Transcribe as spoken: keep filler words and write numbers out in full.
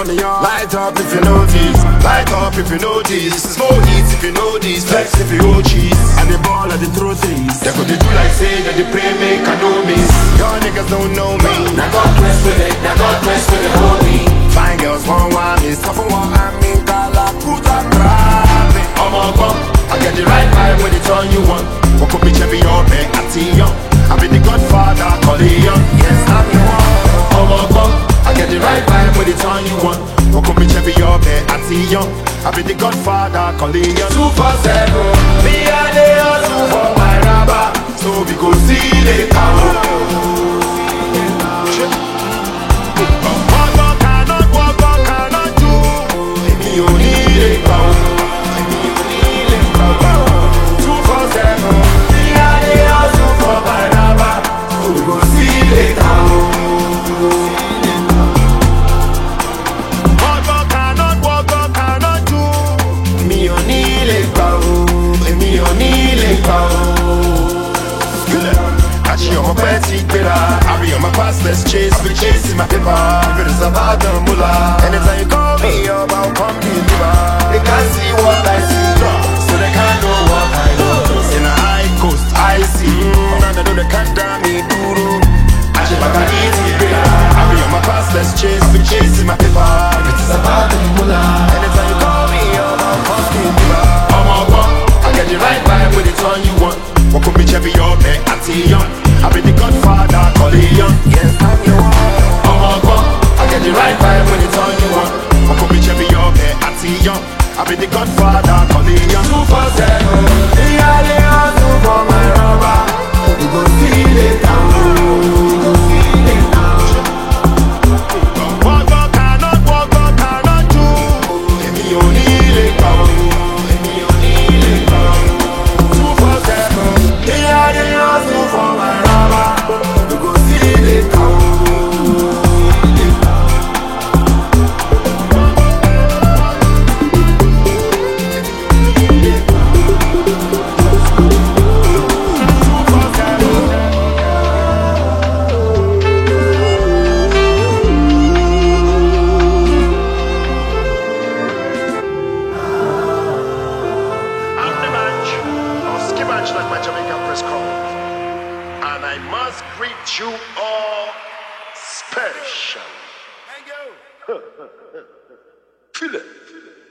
turn me on. Light up if you notice, light up if you notice. Smoke heat if you know this, flex if you owe cheese. And the ball and the throw threes. They could do like say that they pray make I know miss. Y'all niggas don't know me. Now God bless with it, now God bless with it, hold me. Fine girls want one, me tough for one, I mean Kala Kuta Krabi. I'm a bum, I get the right vibe when it's on you want. Walk up me Chevy or back at young. I be the Godfather, call it young. Yes, I'm the one. I'm a bum, I get the right vibe when it's on you want. Walk up me Chevy or back at young. I be the Godfather, call it young. Two for seven, me and the hustle for my rubber. So we go see the cow. I be on my past, let's chase, we chasing my paper. If it is about the mullah, anytime you call me up, I'll come deliver. They can't see what I see, so they can't know what I know. In a high coast, I see. I'm not know they can't damn me, duro. I should back an easy beer. I be on my past, let's chase, we chasing my paper. If it is about the mullah, anytime you call me up, I'll come deliver. I'm a bum, I get the right vibe when it's on you want. Walk up me Chevy up, eh, at young. I be the Godfather, call it young. Yes, I'm your one. I'm a bum, I get the right vibe when it's on you want. Walk up me Chevy up, eh, at young. I be the Godfather, call it young. Two for seven, the alley hustle for my rubber. We go see it down, we go see it down. Walk up, cannot walk up, cannot do. Let me only let go, let me only let go. Two for seven, the alley hustle for my rubber. Like my Jamaican press call, and I must greet you all special. Thank you. Feel it.